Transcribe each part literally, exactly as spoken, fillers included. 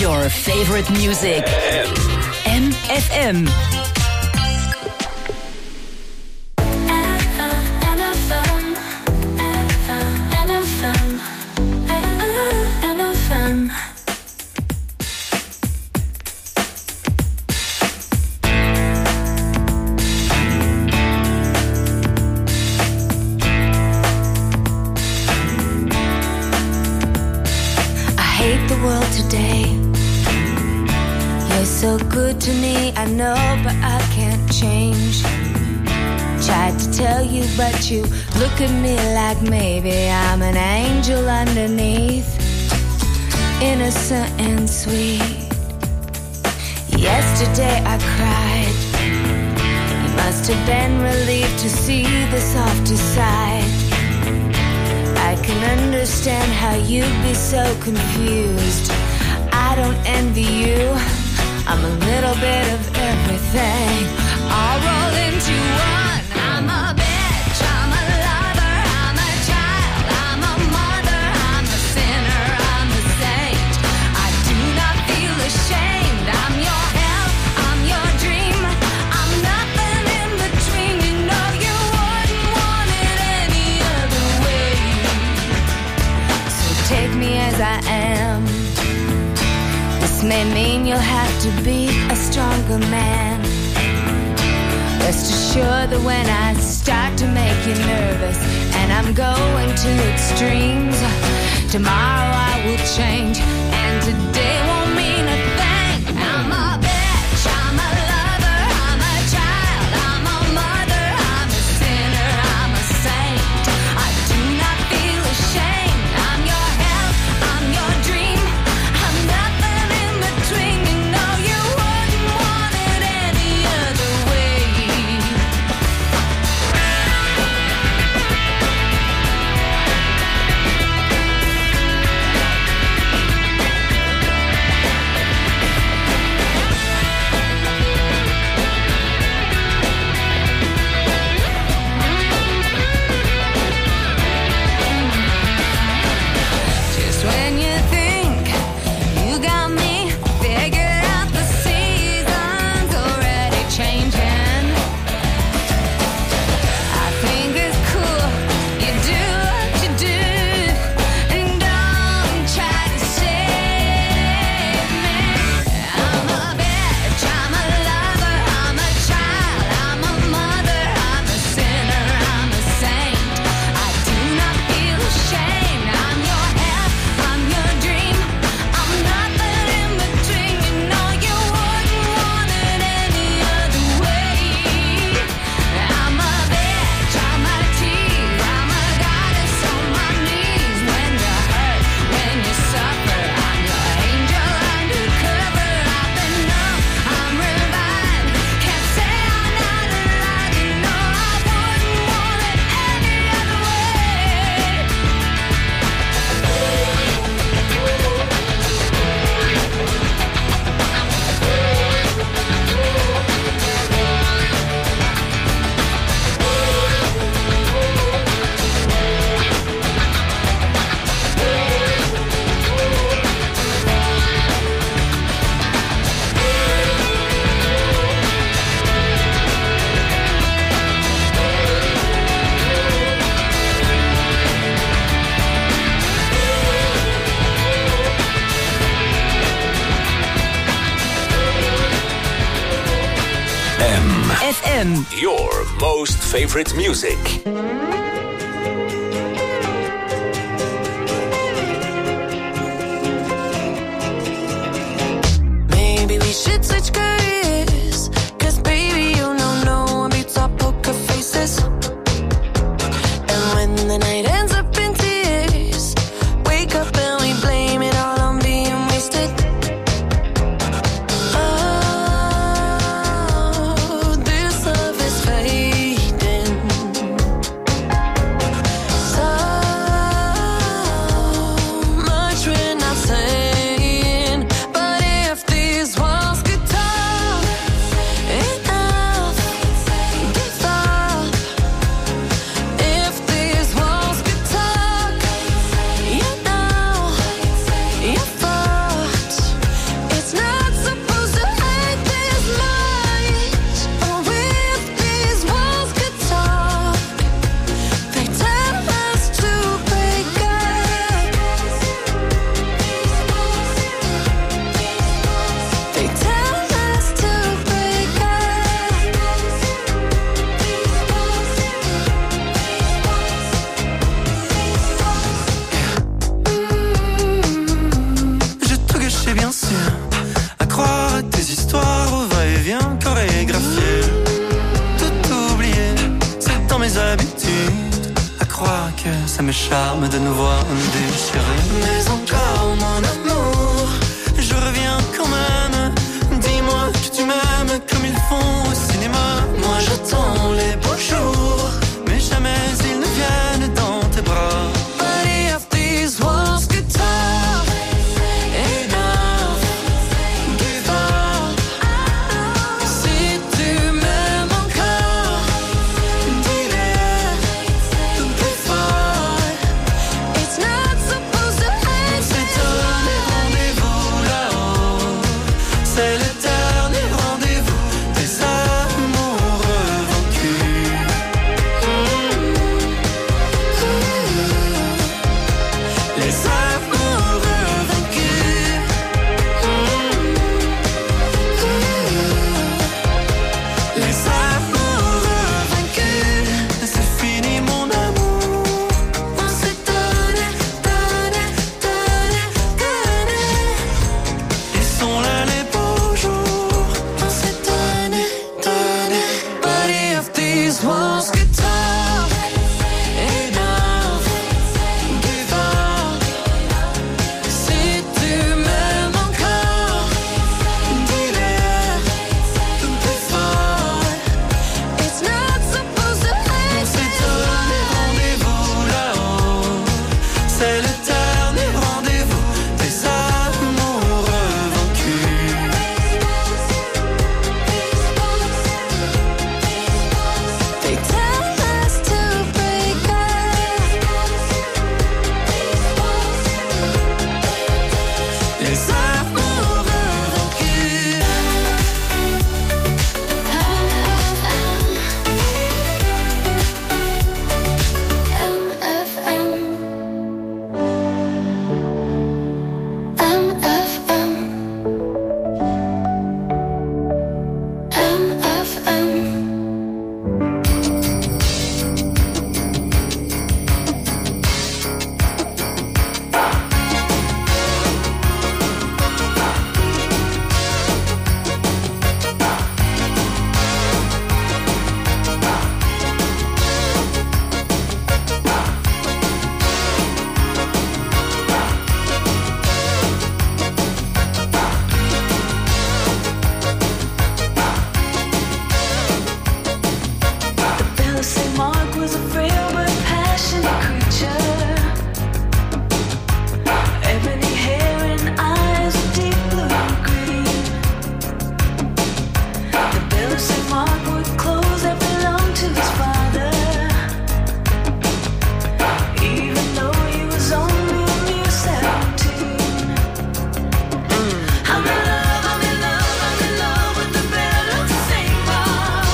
Your favorite music. M F M. So good to me, I know, but I can't change. Tried to tell you, but you look at me like maybe I'm an angel underneath, innocent and sweet. Yesterday I cried. You must have been relieved to see the softer side. I can understand how you'd be so confused. I don't envy you. I'm a little bit of everything, all rolled into one. I'm a bitch, I'm a lover, I'm a child, I'm a mother, I'm a sinner, I'm a saint. I do not feel ashamed. I'm your hell, I'm your dream. I'm nothing in between. You know you wouldn't want it any other way. So take me as I am. This may mean you'll have to be a stronger man. Rest assured that when I start to make you nervous and I'm going to extremes, tomorrow I will change and today won't mean a thing. I'm a bitch, I'm a lover, I'm a child, I'm a mother, I'm a sinner, I'm a saint. I do not feel ashamed. I'm your hell, I'm your dream. I'm nothing in between. You know you wouldn't want it any other way. Just when you think you got me figured out, the season's already changing. I think it's cool you do what you do and don't try to save me. I'm a bitch, I'm a lover, I'm a child, I'm a mother, I'm a sinner, I'm a saint. I do not feel ashamed. I'm your hell, I'm your dream. I'm nothing in between. You know you wouldn't want it any other way. I'm a bitch, I'm a tease, I'm a goddess on my knees. When you hurt, when you suffer, I'm your angel undercover. I've been numb, I'm revived. Can't say I'm not alive. You know I wouldn't want it any other way. M. F M. Your most favorite music. Maybe we should switch careers, 'cause baby you know no one beats our poker faces. And when the night ends up in tears, wake up and we blame it all on being wasted. Oh, this love is fading. So much we're not saying, but if these walls could talk, mes habitudes, à croire que ça me charme de nous voir nous déchirer. Mais encore mon amour, je reviens quand même. Dis-moi que tu m'aimes comme ils font au cinéma. Moi j'attends les beaux jours, mais jamais ils ne viennent dans tes bras. Body of these walls get tough. Enough, give up. Si tu m'aimes encore, dis-le plus fort. It's not supposed to end. C'est donné rendez-vous là-haut. C'est le dernier rendez-vous des amoureux vaincus. Les amoureux vaincus. Les amoureux vaincus. C'est fini mon amour. On s'est donné, donné, donné, donné. Ils sont là les beaux jours. On s'est donné, donné. Body of these walls get tough. Enough, give up. Si tu m'aimes encore, dis-le plus fort. It's not supposed to end. On s'est donné rendez-vous là-haut. C'est le dernier rendez-vous des amoureux vaincus. They tell us to break up. Les amoureux vaincus. Bella Saint Mark was a frail but passionate creature. Ebony hair and eyes of deep blue green. The Bella Saint Mark wore clothes that belonged to his father, even though he was only a mere seventeen. I'm in love, I'm in love, I'm in love with the Bella Saint Mark.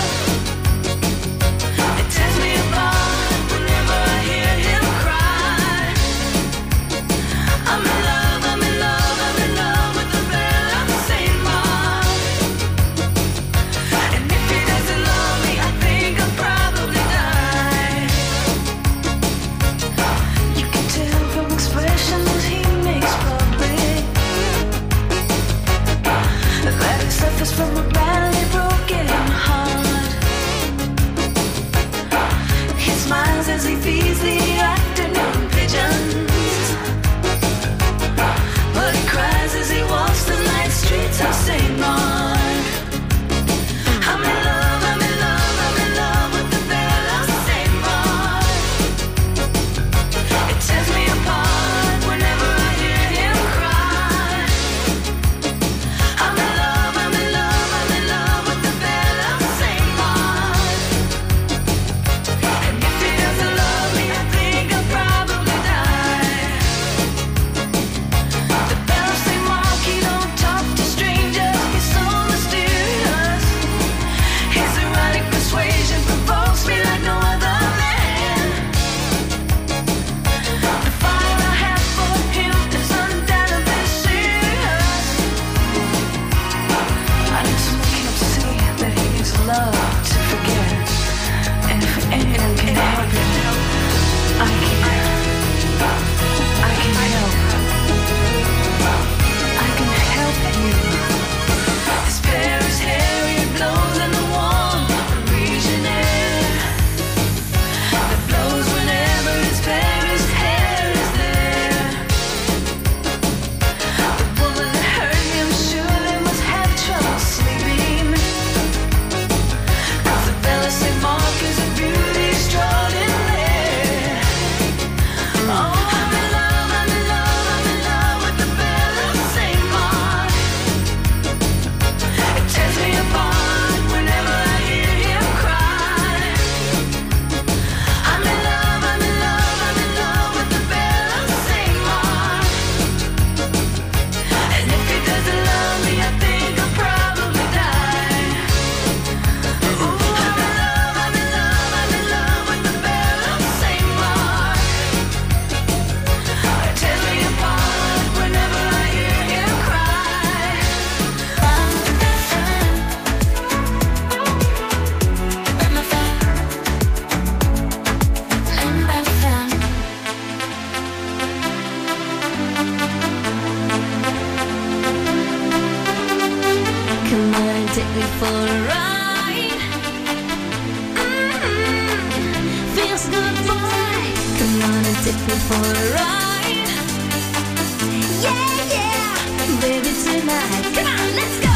It tears me apart whenever I hear him cry. I'm in love, I'm in love, I'm in love with the Bella Saint Mark. And if he doesn't love me, I think I'll probably die. You can tell from expressions he makes public that he suffers from a badly broken heart. He smiles as he feeds the afternoon pigeons, but he cries as he walks the night streets of Saint Mark. I'm in love, I'm in love, I'm in love with the Bella Saint Mark. It tears me apart whenever I hear him cry. I'm in love, I'm in love, I'm in love with the Bella Saint Mark. And if he doesn't love me, I think take me for a ride. Yeah, yeah, baby tonight. Come on, let's go.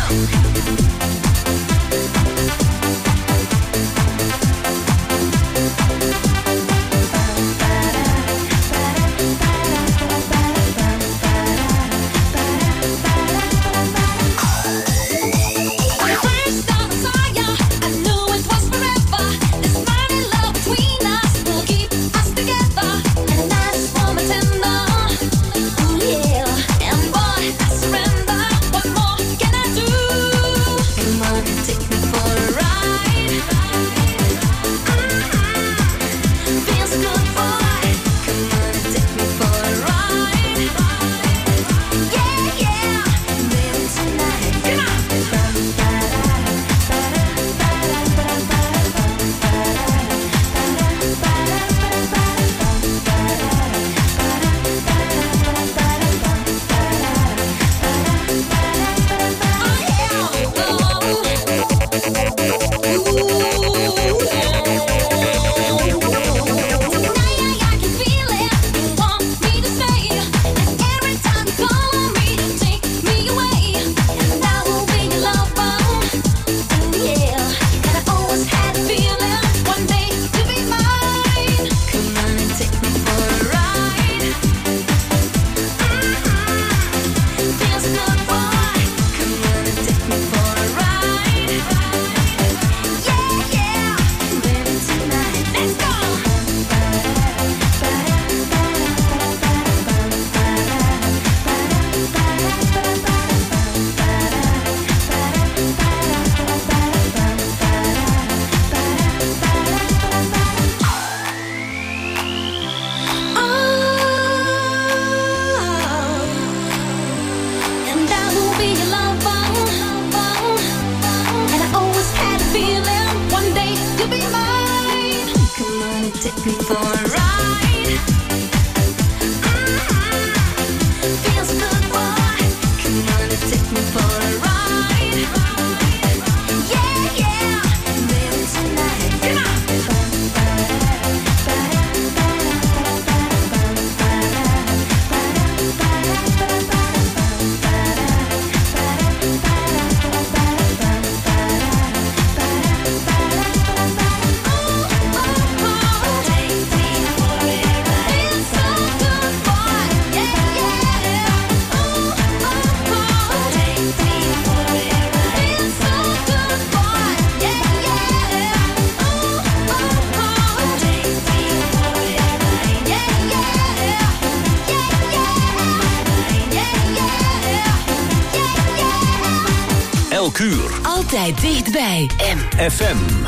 Elk uur. Altijd dichtbij. M F M.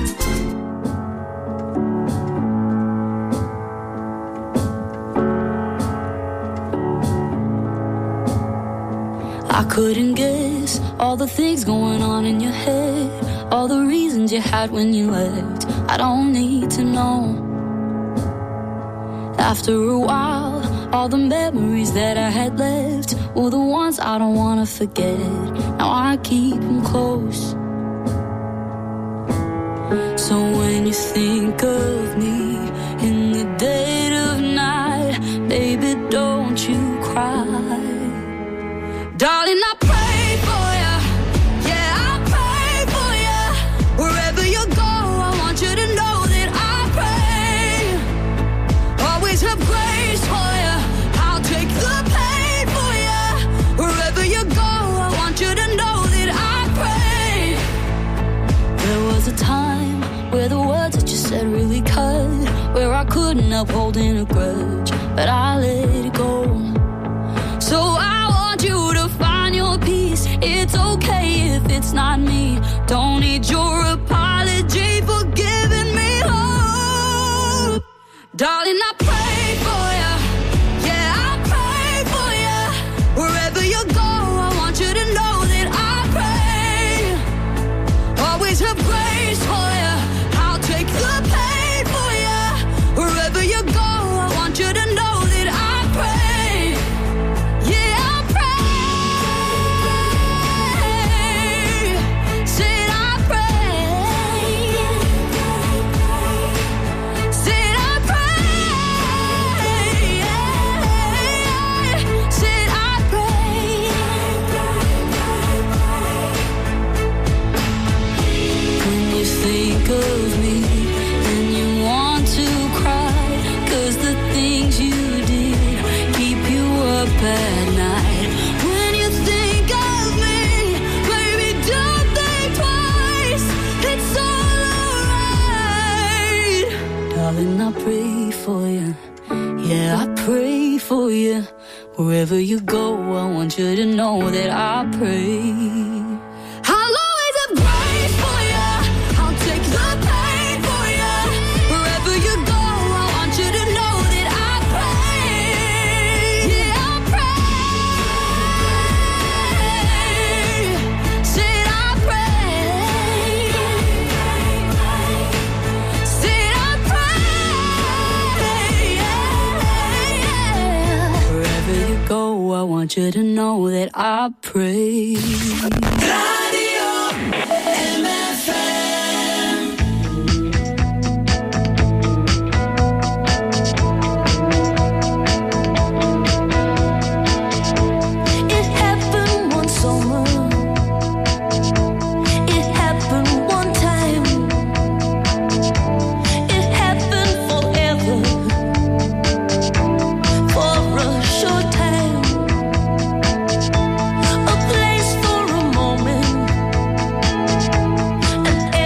I couldn't guess all the things going on in your head, all the reasons you had when you left. I don't need to know. After a while, all the memories that I had left were the ones I don't want to forget. Now I keep them close. So when you think of me in the dead of night, baby, don't you cry. Darling, I pray for you. Yeah, I pray for you. Wherever you go, I want you to know that I pray. Always have grace for you. I'll take the pain for you. Wherever you go, I want you to know that I pray. There was a time where the words that you said really cut, where I couldn't uphold in a grudge, but I let it go. So I want you to find your peace. It's okay if it's not me. Don't need your apology for giving me hope. Darling, I pray for you. Yeah, I pray for you. Wherever you go, I want you to know that I pray. Always have grace for you. I'll take the pain for you. Wherever you go, I want you to know that I pray. Yeah, I pray. Said I pray. Said I pray. and I pray for you. Yeah, I pray for you. Wherever you go, I want you to know that I pray. I'll always pray for you. I'll take the pain for you. Wherever you go, I want you to know that I pray. Yeah, I pray. Said I pray. Said I pray. Yeah. Wherever you go, I want you to know that I pray. Radio M F M. It happened one summer. It happened one time. It happened forever. For a short time. A place for a moment. And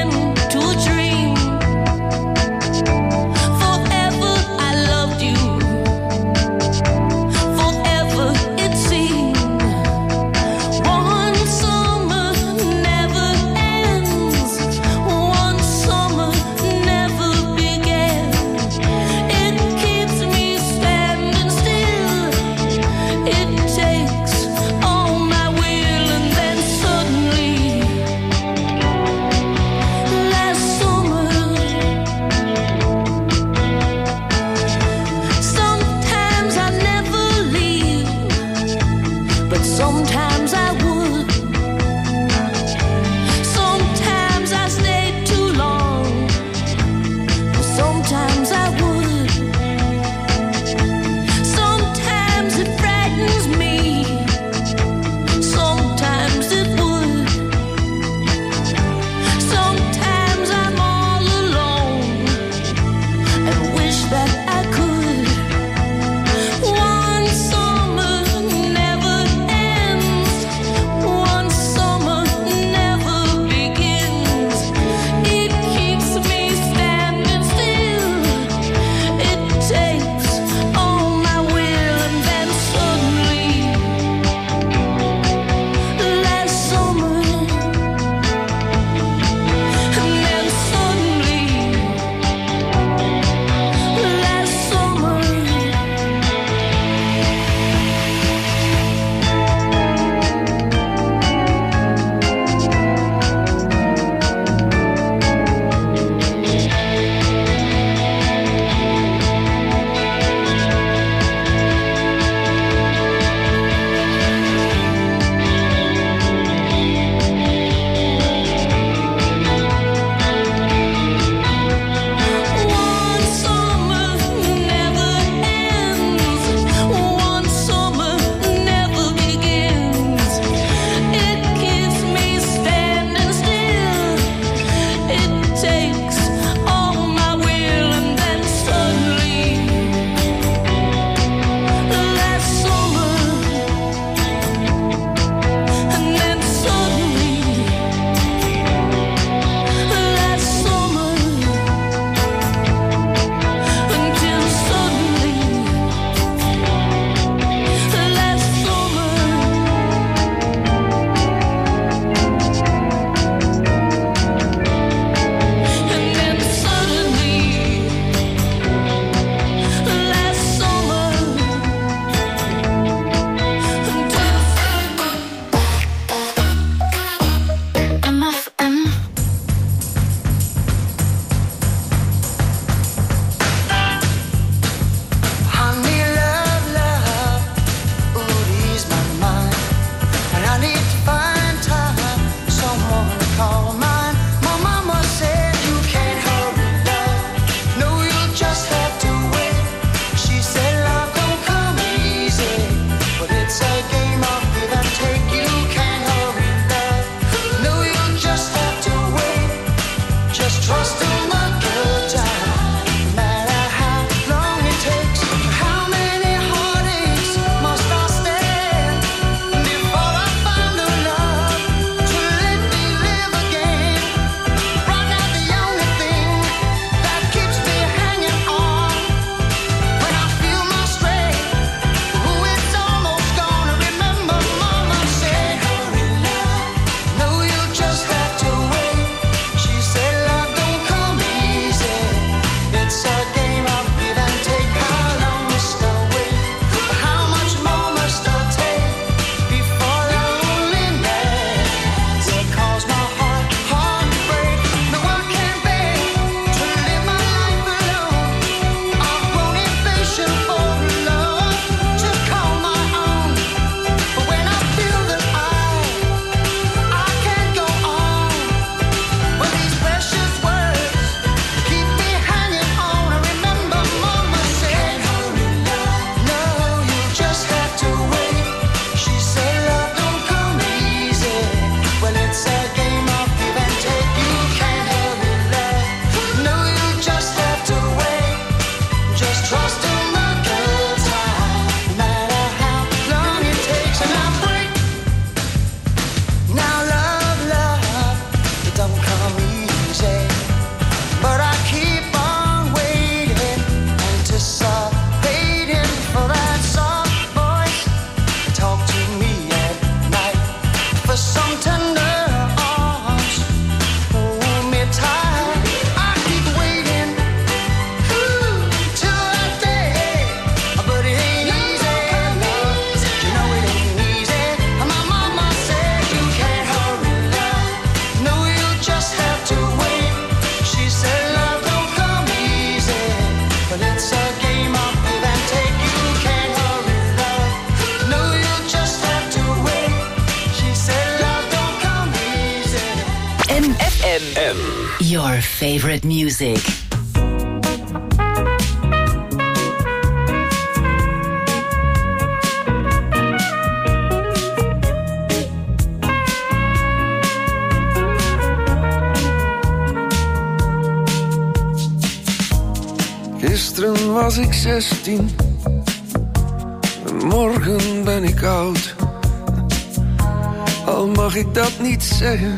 Your favorite music. Gisteren was ik zestien, en morgen ben ik oud. Al mag ik dat niet zeggen,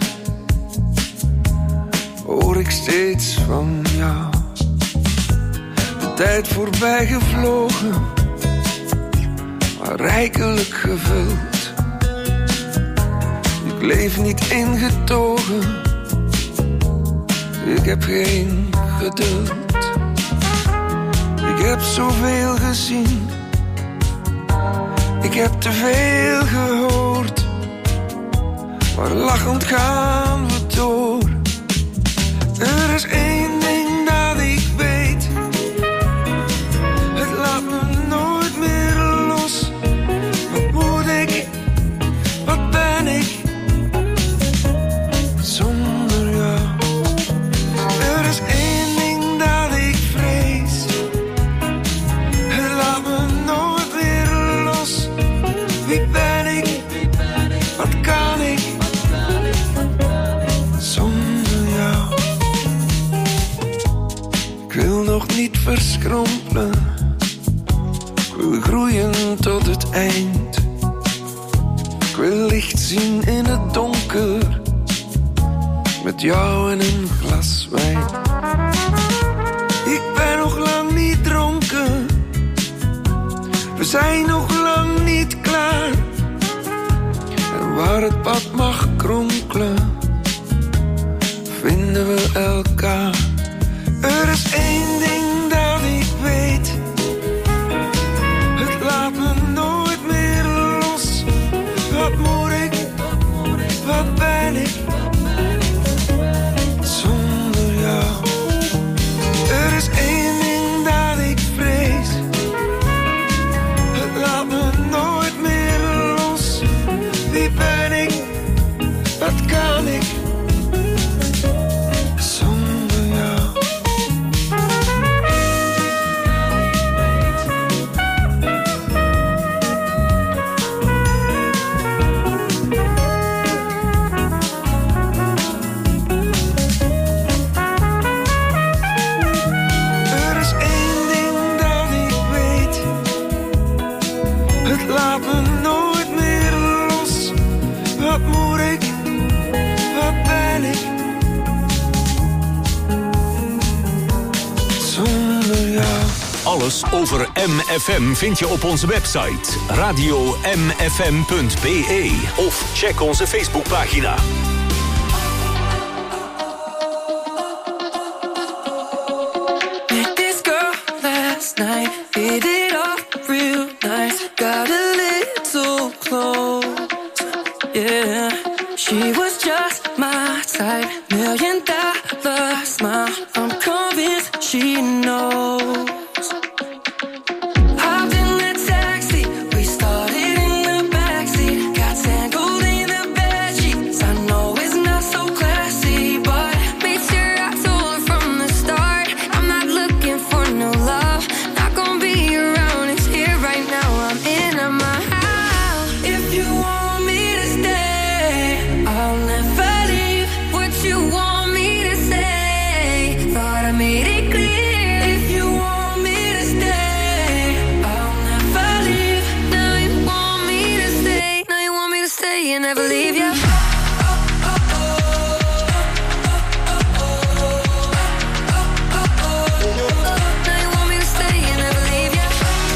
hoor ik steeds van jou. De tijd voorbij gevlogen, maar rijkelijk gevuld. Ik leef niet ingetogen, ik heb geen geduld. Ik heb zoveel gezien, ik heb te veel gehoord, maar lachend gaan we door. Er is één ding dat ik weet, het laat me nooit meer los. Wat moet ik, wat ben ik, zonder jou? Er is één ding dat ik vrees, het laat me nooit meer los. Wie ben ik, wat kan ik, zonder jou? Ik wil nog niet verschrompelen, ik wil groeien tot het eind. Ik wil licht zien in het donker, met jou en een glas wijn. Ik ben nog lang niet dronken, we zijn nog lang niet klaar. En waar het pad mag kronkelen, vinden we elkaar. Er is één ding dat ik weet, het laat me nooit meer los. Wat moet ik, wat ben ik, zonder jou? Er is één ding dat ik vrees, het laat me nooit meer los. Wie ben ik, wat kan ik, zonder jou? Er is één ding dat ik weet, het laat me nooit meer los. Wat moet ik, wat ben ik, zonder jou? Alles over M F M vind je op onze website radio m f m punt b e of check onze Facebookpagina. Met this girl last night, hit it off real nice, got a little close, yeah. She was just my type, million dollar smile, I'm convinced she knows. Hopped in the taxi, we started in the backseat, got tangled in the bedsheets. I know it's not so classy, but made sure I told her from the start, I'm not looking for no love, not gonna be around, it's here right now, I'm in my house. If you want me to stay, I'll never leave. What you want me to say, thought I made it clear. If you want me to stay, I'll never leave. Now you want me to stay, now you want me to stay and never leave you. Now you want me to stay and never leave you.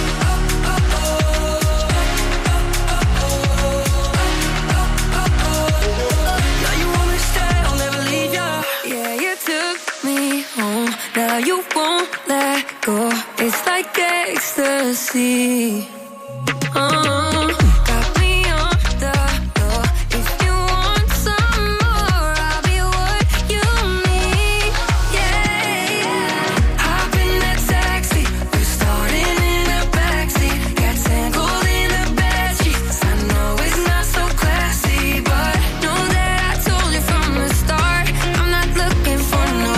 Now you want me to stay, I'll never leave you. Yeah, you took me home, now you won't let go. It's like ecstasy. Uh, got me on the floor. If you want some more, I'll be what you need. Yeah, yeah. Hop in that taxi, we're starting in the backseat. Got tangled in the bedsheets. I know it's not so classy, but know that I told you from the start, I'm not looking for no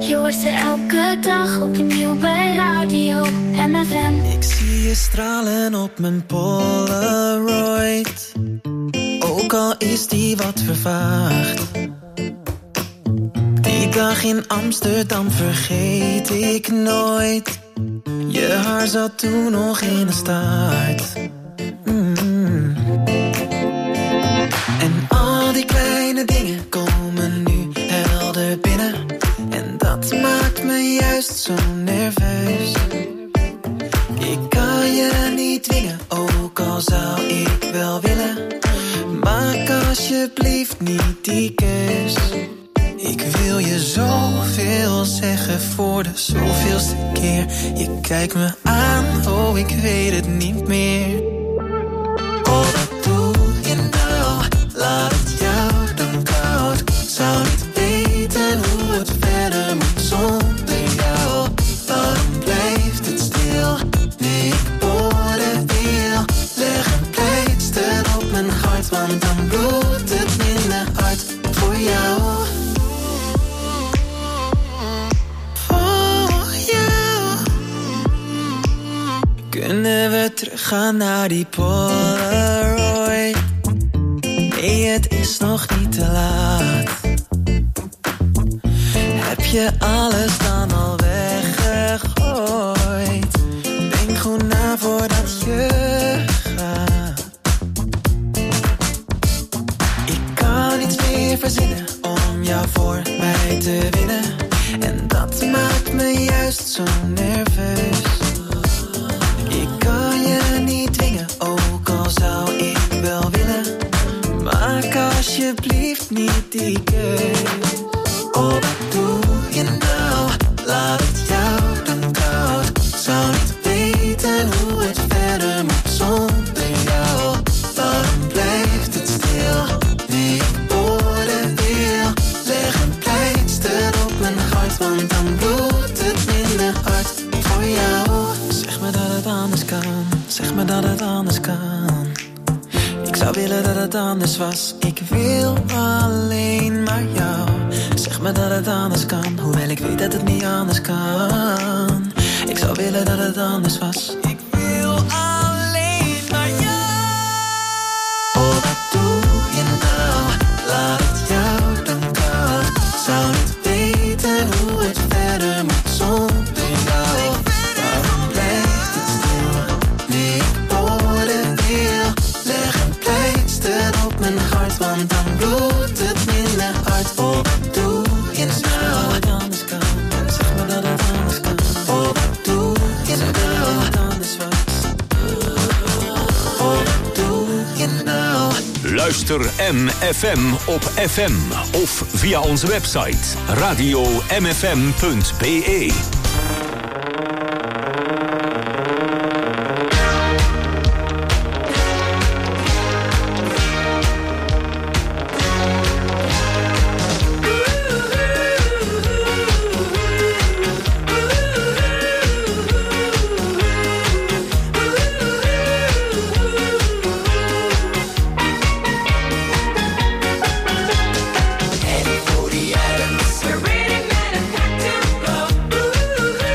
Je hoort ze elke dag opnieuw bij Radio M F M. Ik zie je stralen op mijn Polaroid, ook al is die wat vervaagd. Die dag in Amsterdam vergeet ik nooit. Je haar zat toen nog in de staart. Mm. En al die kleine dingen komen nu helder binnen. En dat maakt me juist zo nerveus. Ik kan je niet dwingen, ook al zou ik wel willen. Maak alsjeblieft niet die keus. Ik wil je zoveel zeggen voor de zoveelste keer. Je kijkt me aan, oh ik weet het niet meer. Oh wat doe je nou, laat het jou dan koud. Zou niet weten hoe het verder moet zonder jou. Waarom blijft het stil, nu ik woorden wil. Leg een pleister op mijn hart, want dan bloedt het minder hard voor jou. Kunnen we teruggaan naar die Polaroid? Nee, het is nog niet te laat. Heb je alles dan al weggegooid? Denk goed na voordat je gaat. Ik kan niets meer verzinnen om jou voor mij te winnen. En dat maakt me juist zo nerveus. Ik kan je niet dwingen, ook al zou ik wel willen. Maak alsjeblieft niet die keus. Oh, wat doe je nou? Laat het jou dan koud. Zou niet weten hoe het verder moet zonder jou. Waarom blijft het stil, nu ik woorden wil. Leg een pleister op mijn hart, want dan bloedt het minder hard voor jou. Zeg me dat het anders kan, zeg me dat het anders kan. Ik zou willen dat het anders was, ik wil alleen maar jou. Zeg me dat het anders kan, hoewel ik weet dat het niet anders kan. Ik zou willen dat het anders was, ik wil alleen maar jou. Oh, wat doe je nou? Laat het jou dan koud. Zou niet weten hoe het verder moet zonder jou. Waarom blijft het stil, nu ik woorden wil. Leg een pleister op mijn hart, want dan bloedt het minder hard. Oh, wat doe je nou? Zeg me dat het anders kan. Oh, wat doe je nou? Dat het anders was. Oh, wat doe je nou? Luister M F M op F M of via onze website radio m f m punt b e. Heading for the Adams, we're ready, man, and packed to go.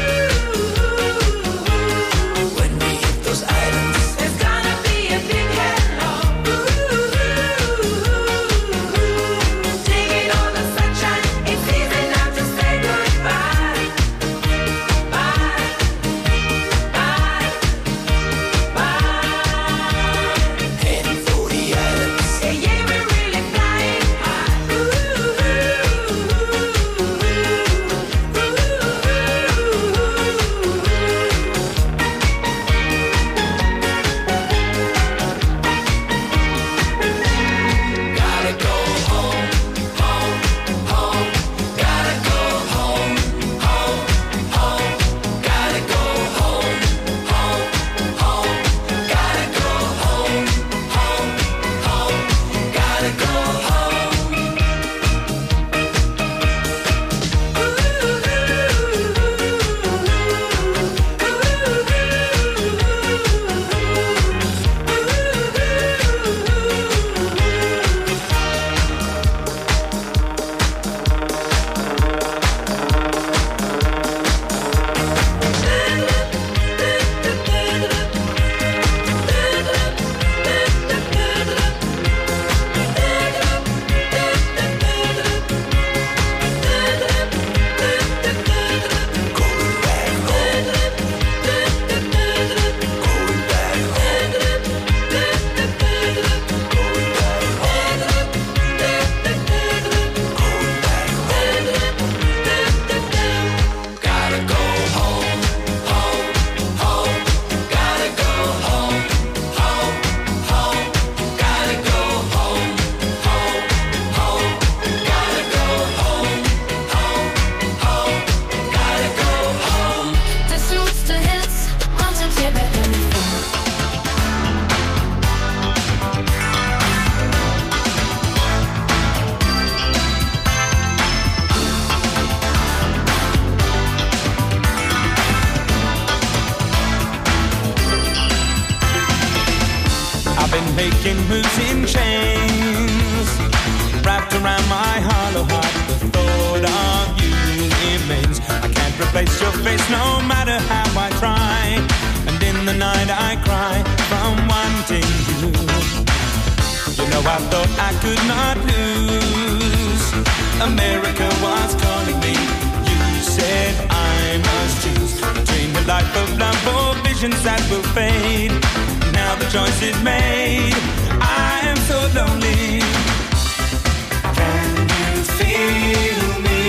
making moves in chains. Wrapped around my hollow heart, the thought of you remains. I can't replace your face no matter how I try. And in the night I cry from wanting you. You know I thought I could not lose. America was calling me. You said I must choose between the life of love or visions that will fade. Now the choice is made. I am so lonely. Can you feel me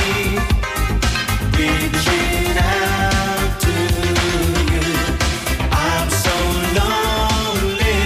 reaching out to you? I'm so lonely.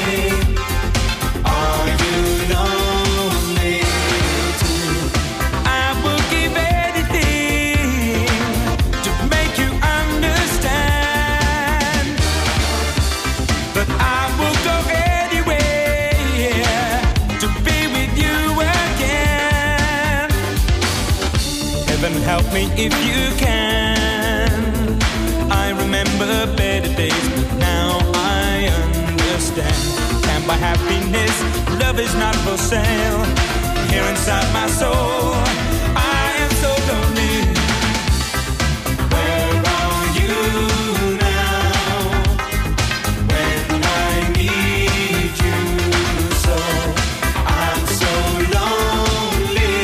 Are you lonely too? I will give anything to make you understand, but I will go anywhere to be with you again. Heaven help me if you can. I remember better days, but now I understand. Can't buy happiness, love is not for sale. Here inside my soul, I am so lonely. Where are you now? When I need you so, I'm so lonely.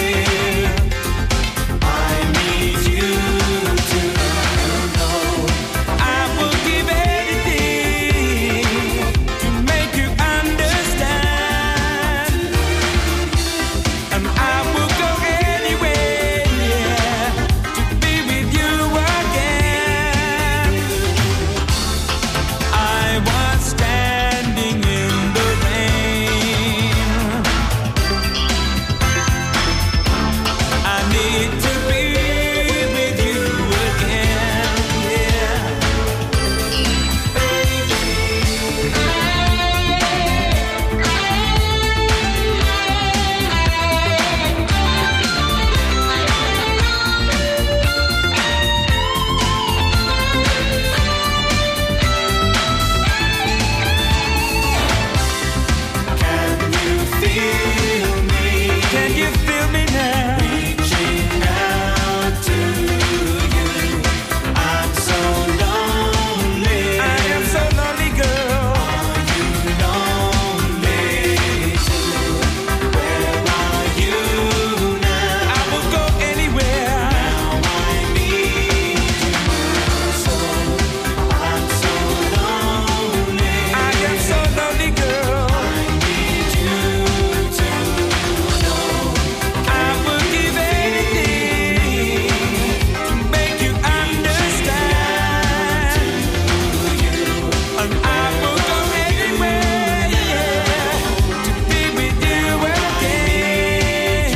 I need you to know I will give anything to make you understand, and I will go anywhere to be with you again. I was standing in the rain. I need to be with you again. Yeah. Can you feel me? Can you feel me now? Reaching out to you. I'm so lonely. I am so lonely, girl. Are you lonely too? Where are you now? I will go anywhere. Now I need you so. I'm so lonely. I am so lonely, girl. I need you to know I will give anything to make you understand, and I will go anywhere, yeah, to be with you again.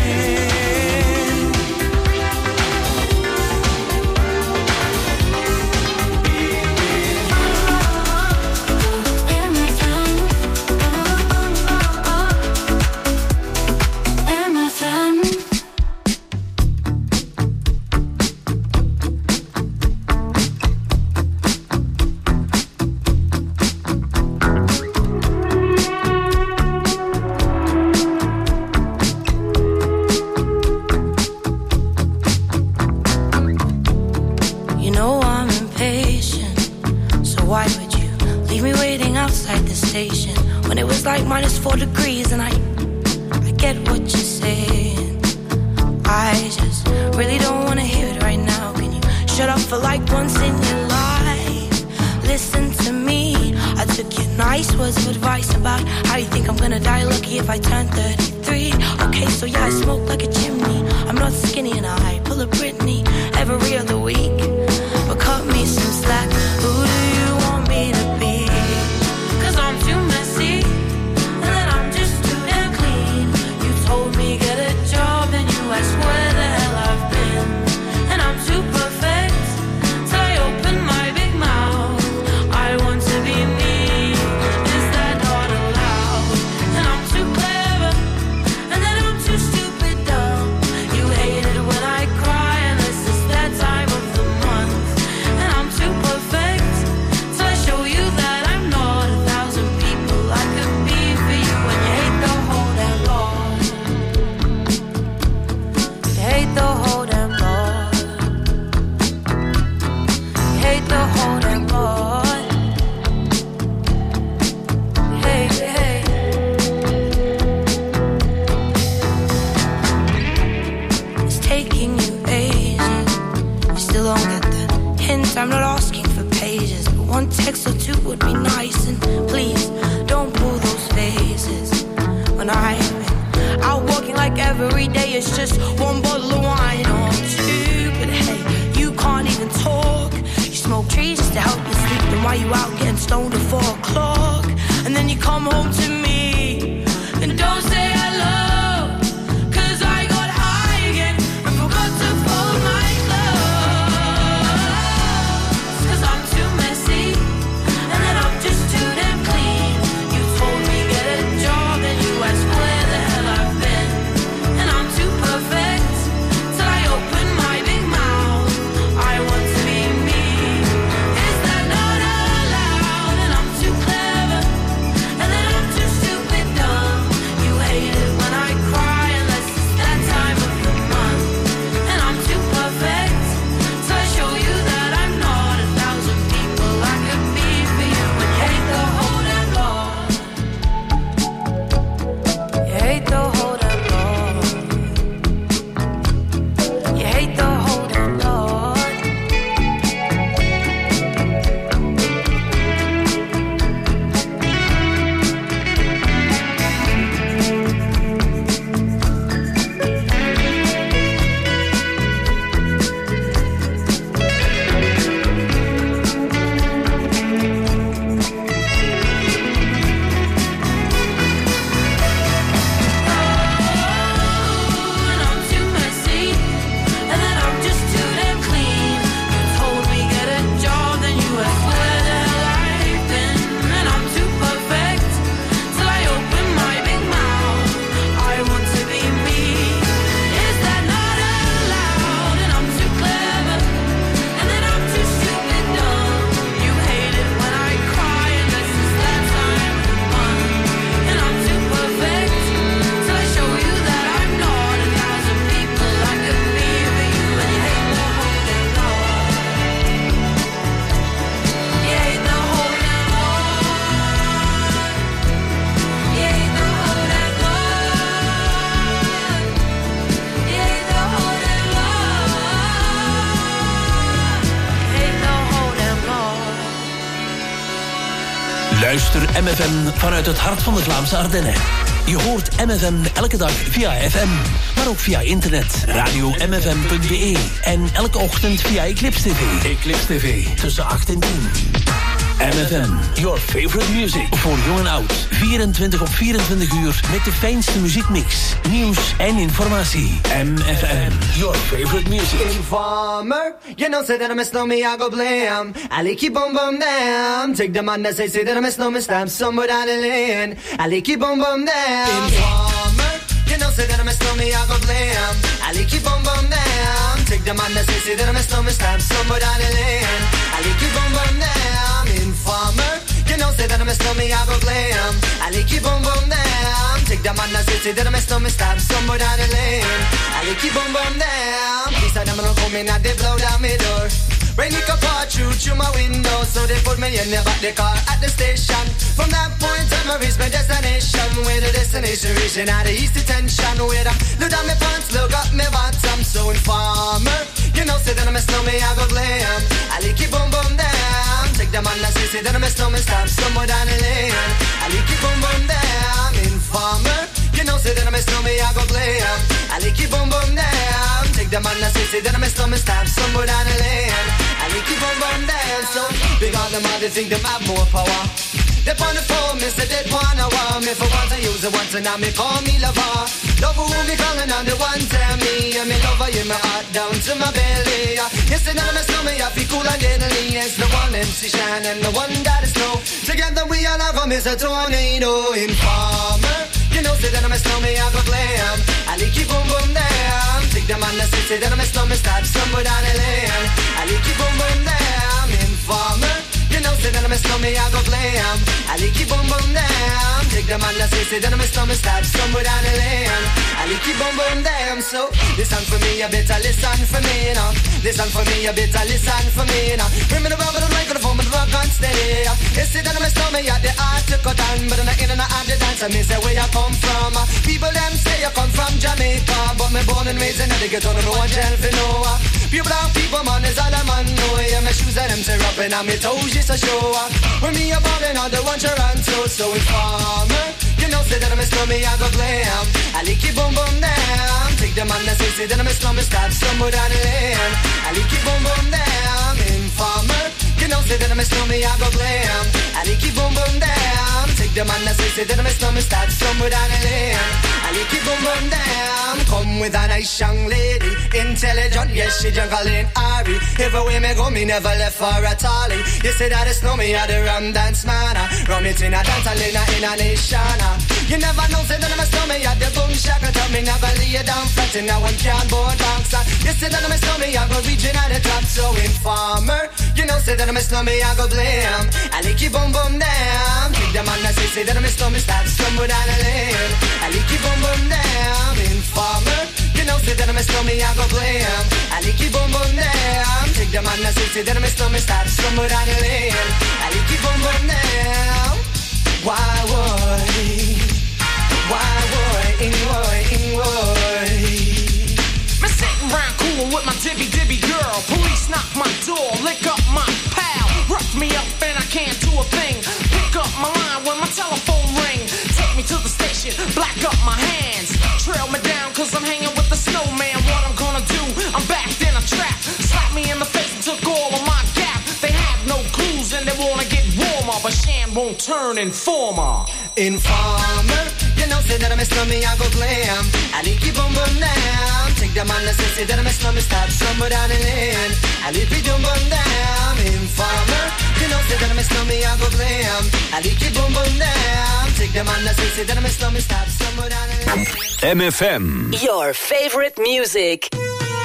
M F M. You know I'm impatient, so why would you leave me waiting outside the station when it was like minus four degrees? And I, I get what you're saying. I just really don't want to hear it right now. Can you shut up for like once in your life? Listen to me. I took your nice words of advice about how you think I'm gonna die lucky if I turn thirty-three. Okay, so yeah, I smoke like a chimney. I'm not skinny and I pull a Britney every other week. But cut me some slack. Who do you want me to be? 'Cause I'm too messy, and then I'm just too damn clean. You told me get a job, and you asked where the hell I've been. And I'm too perfect till I open my big mouth. I want to be me. Is that not allowed? And I'm too clever, and then I'm too stupid dumb. You hated when I taking you ages. You still don't get the hint, I'm not asking for pages, but one text or two would be nice. And please, don't pull those faces when I've been out walking like every day it's just one bottle of wine or two. But hey, you can't even talk. You smoke trees just to help you sleep. Then why you out getting stoned at four o'clock? And then you come home to me and don't say hello. Luister M F M vanuit het hart van de Vlaamse Ardennen. Je hoort M F M elke dag via F M, maar ook via internet, radio m f m punt b e en elke ochtend via Eclipse T V. Eclipse T V, tussen acht en tien. M F M, your favorite music. Voor jong en oud, vierentwintig op vierentwintig uur met de fijnste muziekmix, nieuws en informatie. M F M, your favorite music. Informer, you know say that I miss no me, I go blame. I like keep on bum them. Take the man that say, say that I miss no me, stamp somewhere down the lane. I like keep on bum them. Informer, you know say that I miss no me, I go blame. I like keep on bum them. Take the man that say, say that I miss no me, stamp somewhere down the lane. I like keep on bum them. Informer, you know say that I miss no me, I go blame. I like keep on bum them. Take the man that say, say that I miss no me, stamp somewhere down the lane. I like keep on bum them. These are them don't come in and they blow down my door. Rain it can pour through through my window, so they put me in the back the car at the station. From that point on I reach my destination, where the destination reaching out the east detention. Where I look down my pants, look up my bottom. So informer, you know say that I miss no me, I go glam. I like keep on bum down. Take the man that say, say that I miss no me, stamp somewhere down the lane. I like keep on bum down. Informer, you know say that I miss no me, I go glam. I like keep on bum down. Take the man that say, say that I miss no me, stamp somewhere down the lane. I like keep on bum down. So big on them, they think them have more power. They on the phone, me say they wanna want me. For once I use it once and now me call me lover. Love who me calling on the one tell me. And me lover in my heart down to my belly. Yes, and I'm a snowman, I feel cool and deadly. It's the one M C Shine and the one that is snow. Together we all have a miss a tornado. Informer, you know say that I'm a snowman, I go glam. I like keep boom boom down. Take the man that say, say that I'm a snowman, start somewhere down the lane. I like keep boom boom down. Informer, you know say that I'm a snowman, I go glam. I like keep boom boom down. Take the man that say, say that I'm a snowman, start somewhere down the lane. I like keep boom boom down. So listen for me, you better listen for me, you know. Listen for me, you better listen for me now. Bring me the rubber, the mic, the phone, but the rock on steady. You see that I'm a stomach, yeah, the art to cut on, but in the in and out the dance, I miss where you come from. People them say you come from Jamaica, but me born and raised in the ghetto, no one tell for no. Pure brown people, man, is all a man know. Yeah, my shoes and them tear up and my toes just a show. When me a ballin' on the one Toronto, so informer. You know, say that I'm a slummy, I go glam. I lick it boom boom down. Take the man that say, say that I'm a slummy, stop somewhere down the lane. I lick it boom boom down. Informer. You know, say that I'm a slummy, I go glam. I lick it boom boom down. Take the man that say, say that I'm a slummy, stop somewhere down the lane. I lick it boom boom down. Come with a nice young lady, intelligent, yes, she juggling Ari. Everywhere me go, me never left for a tally. You say that it's no me, I the rum dance man. Rum it in a dance, I in a, in a nation. You never know, say that I'm a slummy, I the boom shaka. Tell me never lay you down flat in a one cardboard box. You say that I'm a slummy, I go reaching at the top. So informer, you know, say that I'm a slummy, I go blame. I lick you boom boom down. Take the man that say, say that I'm a slummy, stop somewhere down the lane. I lick you boom boom down. Informer, you know, say that I'm a slummy, I go blame. I lick you boom boom down. Take the man that say, say that I'm a slummy, stop somewhere down the lane. I lick you boom boom down. Why would, why would, in would, in would. Me sitting round coolin' with my dibby dibby girl. Police knock my door, lick up my pal. Rough me up and I can't do a thing. Pick up my line when my telephone ring. Take me to the station, black up my hands. Trail me down cause I'm hanging with the snowman. What I'm gonna do, I'm backed in a trap. Slapped me in the face and took all of my gap. They have no clues and they wanna get warmer, but Shan won't turn informer. Informer, you know, say that I'm a slummy, I go glam. I lick you boom boom down. Take the man that say, say that I'm a slummy, stop somewhere down the lane. I lick you boom boom down. Informer, you know, say that I'm a slummy, I go glam. I lick you boom boom down. Take the man that say, say that I'm a slummy, stop somewhere down the lane. M F M. Your favorite music.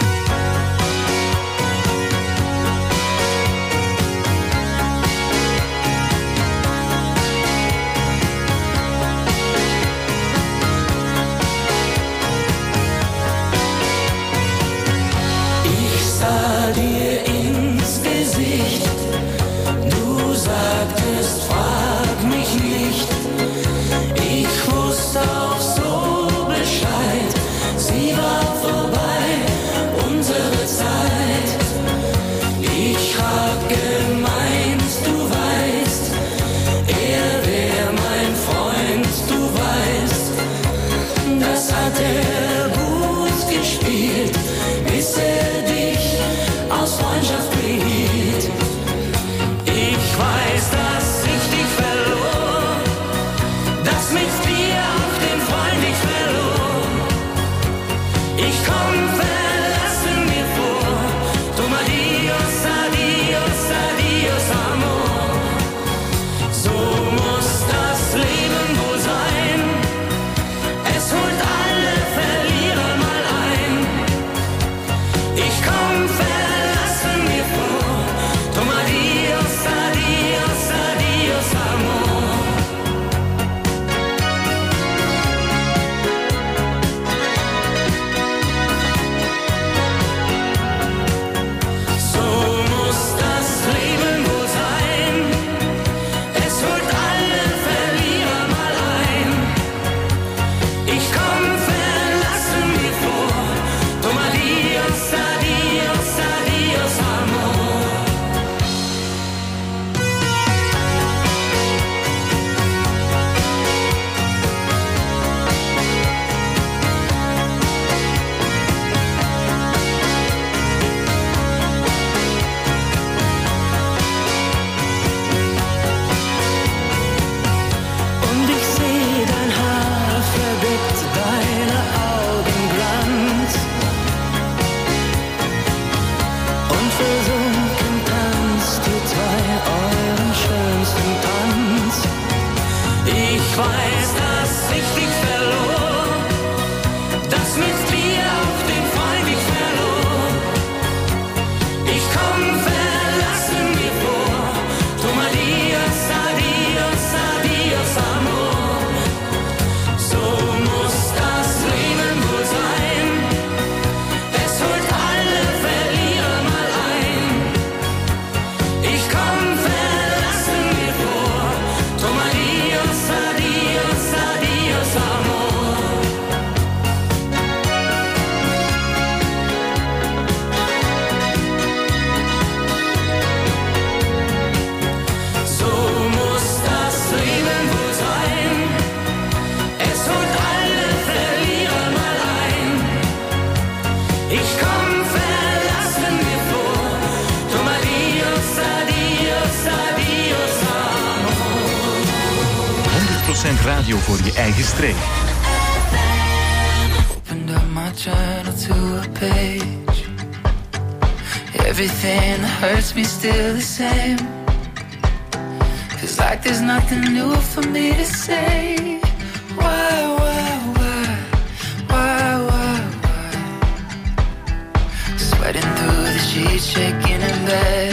Sah dir ins Gesicht, du sagtest, frag mich nicht. Ich wusste auch so Bescheid, sie war vorbei, unsere Zeit. Ich hab gemeint, du weißt, er wär mein Freund, du weißt, das hat er gut gespielt, bis er dich aus Freundschaft blieb. Ich weiß, dass ich dich verlor, dass mit dir auch den Freund ich verlor. Ich komm verlassen mir vor, drum adios, adios, adios, amor. So muss das Leben wohl sein, es holt alle Verlierer mal ein. Ich komm verlassen mir vor, drum adios, adios, adios, amor. So muss das Leben wohl sein, es holt alle Verlierer mal ein. Ich komm verlassen mir vor, drum adios, adios, adios, amor. Und ich seh dein Haar verdeckt, deine Augen Glanz. Und versunken tanzt ihr zwei euren schönsten Tanz. Ich weiß, dass ich dich verlor, dass mit dir auch den Freund ich verlor. Ich komm verlassen mir vor, drum adios, adios, adios, amor. So muss das Leben wohl sein, es holt alle Verlierer mal radio voor je eigen streek. Opened up my journal to a page. Everything that hurts me still the same. Feels like there's nothing new for me to say. Why, why, why, why, why, why? Sweating through the sheets, shaking in bed.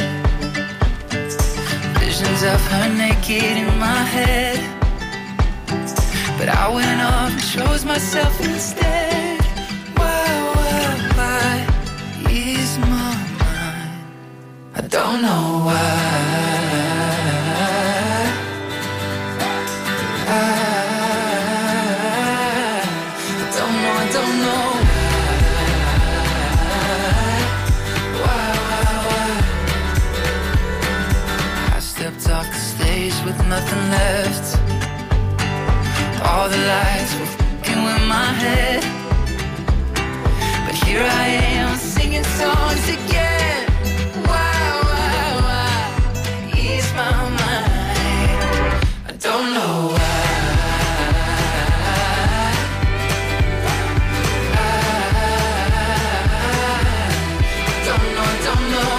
Visions of her naked in my head. But I went off and chose myself instead. Why, why, why is my mind? I don't know why. With nothing left, all the lights were fucking with my head. But here I am singing songs again. Why, why, why ease my mind? I don't know why. I don't know, I don't know.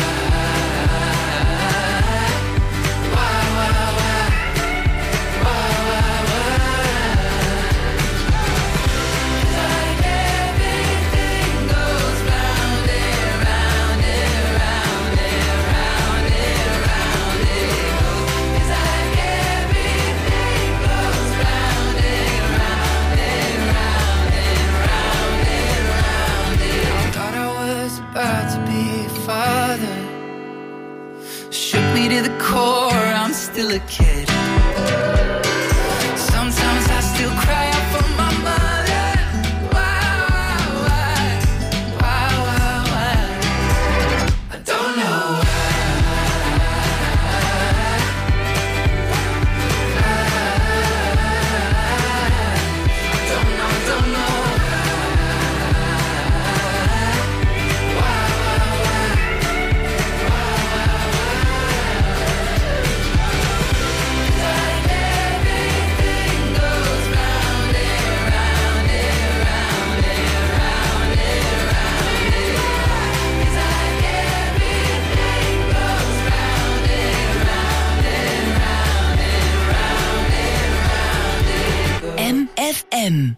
To the core, I'm still a kid. Sometimes I still cry out for my mother. Why, why, why, why, why? I don't know why. I don't know, I don't know. Why, why, why? M F M.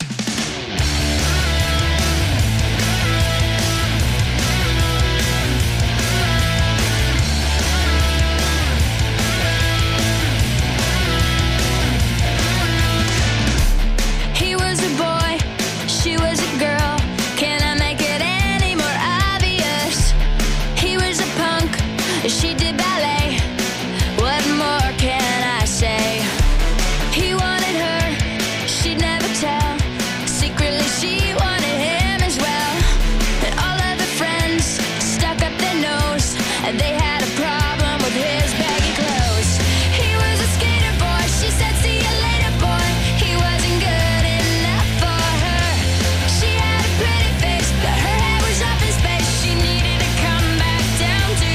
He was a boy, she was a girl. Can I make it any more obvious? He was a punk, she did ballet. What more can I say? He wanted her, she'd never tell. Secretly she wanted him as well. And all of the friends stuck up their nose, and they had a problem with his baggy clothes. He was a skater boy, she said see you later boy. He wasn't good enough for her. She had a pretty face, but her head was up in space. She needed to come back down to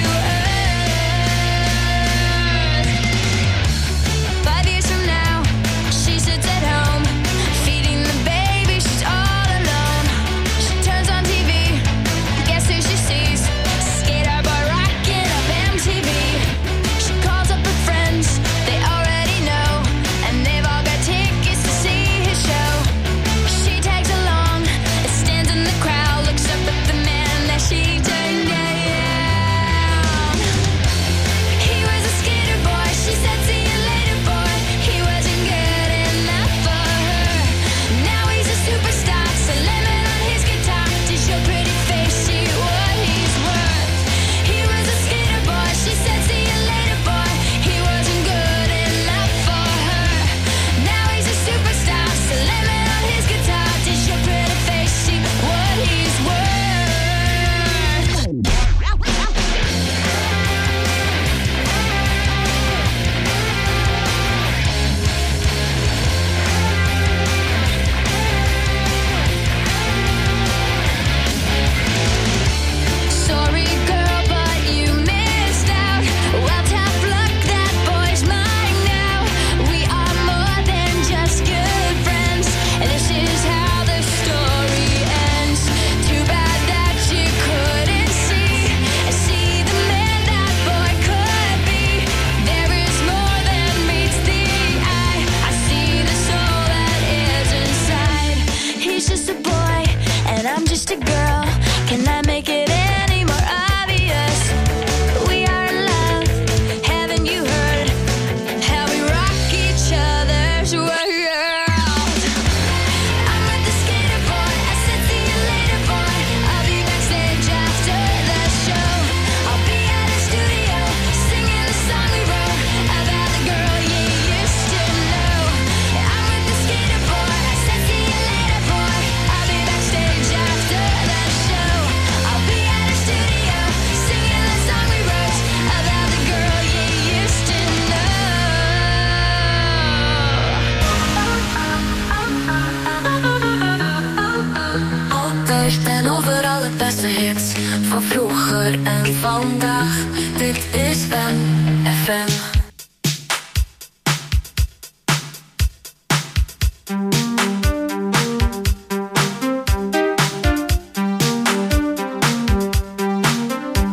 earth. Five years from now, she sits at home, feeding the baby, she's all alone. She turns on T V, guess who she sees? Skater boy rocking up in vroeger en vandaag. Dit is M F M.